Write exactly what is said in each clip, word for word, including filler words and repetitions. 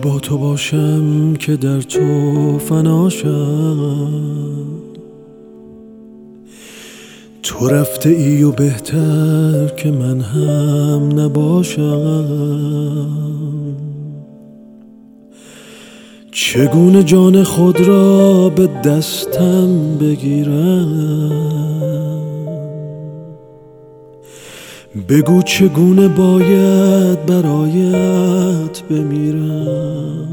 با تو باشم که در تو فناشم، تو رفته ای و بهتر که من هم نباشم. چگونه جان خود را به دستم بگیرم؟ بگو چگونه باید برایت بمیرم.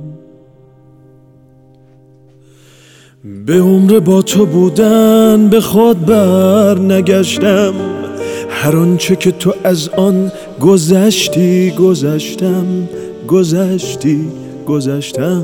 به عمر با تو بودن به خود بر نگشتم، هر آنچه که تو از آن گذشتی گذشتم گذشتی گذشتم.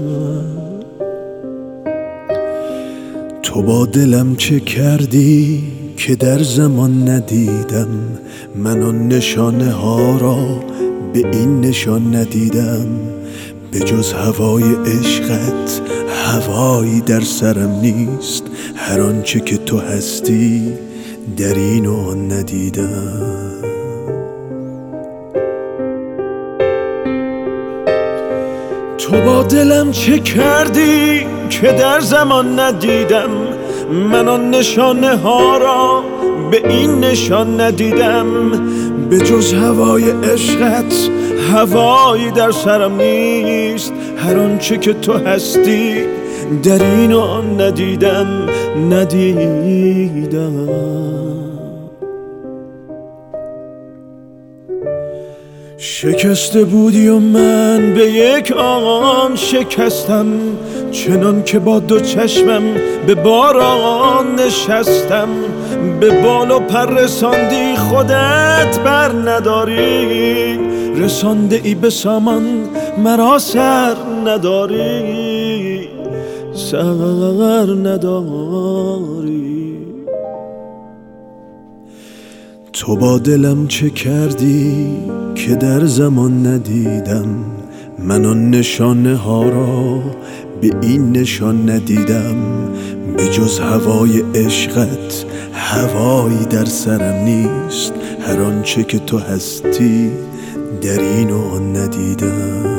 تو با دلم چه کردی که در زمان ندیدم، من آن نشانه ها را به این نشان ندیدم. به جز هوای عشقت هوایی در سرم نیست، هر آنچه که تو هستی در این و آن ندیدم. تو با دلم چه کردی که در زمان ندیدم، من آن نشانه ها را به این نشان ندیدم. به جز هوای عشقت هوایی در سرم نیست، هر آنچه که تو هستی در این و آن ندیدم ندیدم. شکسته بودی و من به یک آن شکستم، چنان که با دو چشمم به باران نشستم. به بال و پر رساندی خودت بر نداری، رسانده ای به سامان مرا سر نداری، سر نداری. تو با دلم چه کردی که در زمان ندیدم، من آن نشانه ها را به این نشان ندیدم. به جز هوای عشقت هوایی در سرم نیست، هر آنچه که تو هستی در این و آن ندیدم.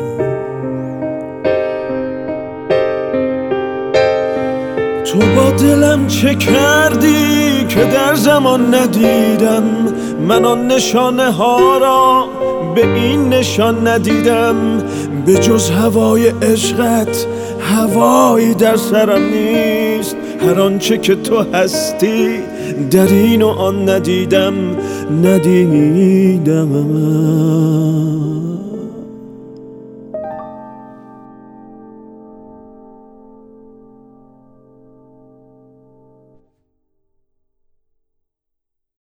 تو با دلم چه کردی که در زمان ندیدم، من آن نشانه ها را به این نشان ندیدم. به جز هوای عشقت هوایی در سرم نیست، هر آنچه که تو هستی در این و آن ندیدم ندیدم.